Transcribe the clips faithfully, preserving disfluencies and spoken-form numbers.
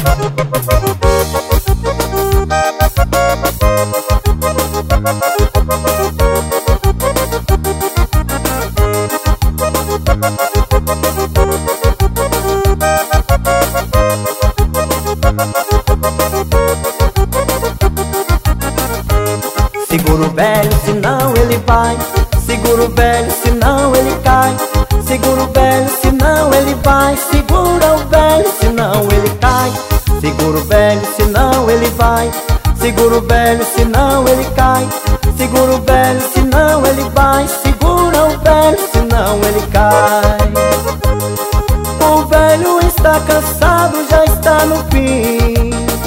Segura o velho, senão ele vai. Segura o velho, senão ele cai. Segura o velho, senão ele vai. Segura o velho, senão ele cai. Segura o velho, senão ele vai. Segura o velho, senão ele cai. Segura o velho, senão ele vai. Segura o velho, senão ele cai. O velho está cansado, já está no fim.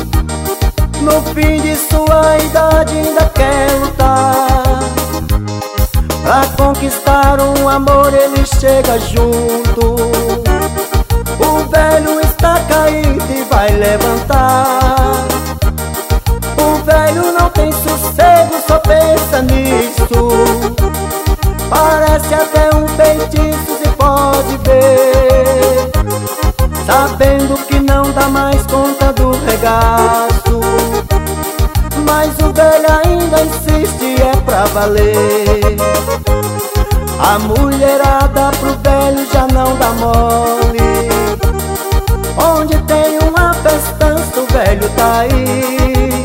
No fim de sua idade ainda quer lutar. Pra conquistar um amor ele chega junto. O velho está caído e vai levantar. O velho não tem sossego, só pensa nisso. Parece até um feitiço, se pode ver. Sabendo que não dá mais conta do regaço, mas o velho ainda insiste, é pra valer. A mulherada pro velho já não dá mole. Onde tem uma festança o velho tá aí.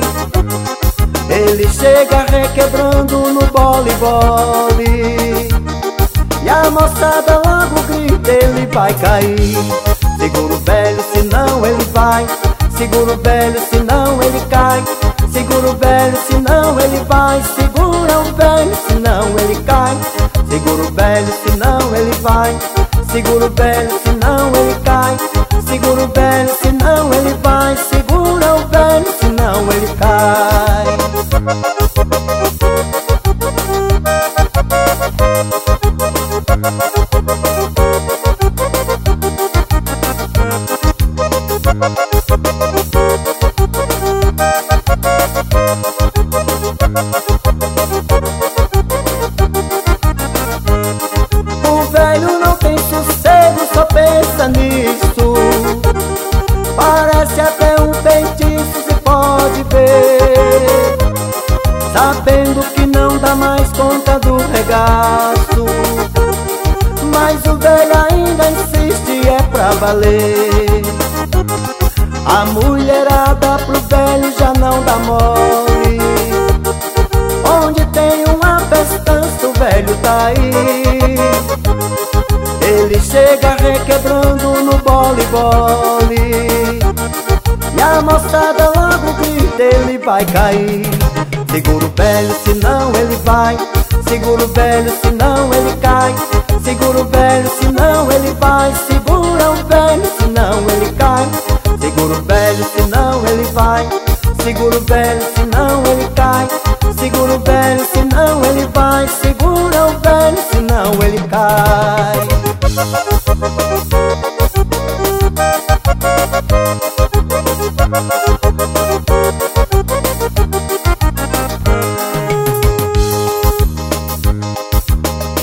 Ele chega requebrando no bole-bole, e a moçada logo grita, ele vai cair. Segura o velho, senão ele vai. Segura o velho, senão ele cai. Segura o velho, senão ele vai. Segura o velho, senão ele cai. Segura o velho, senão ele vai. Segura o velho, senão ele cai. Segura o velho, senão ele vai. Segura o velho, senão ele cai. O velho não tem sossego, só pensa nisso. Parece até um feitiço, se pode ver. Sabendo que não dá mais conta do regaço, mas o velho ainda insiste, é pra valer. A mulherada pro velho já não dá mole. Onde tem uma festança o velho tá aí. Ele chega requebrando no bole-bole, e a moçada logo grita, ele vai cair. Segura o velho, senão ele vai. Segura o velho, senão ele cai. Segura o velho, senão ele vai. Segura o velho, senão ele cai. Segura o velho, senão ele vai. Segura o velho, senão ele cai. Segura o velho, senão ele vai. Segura o velho, senão ele cai.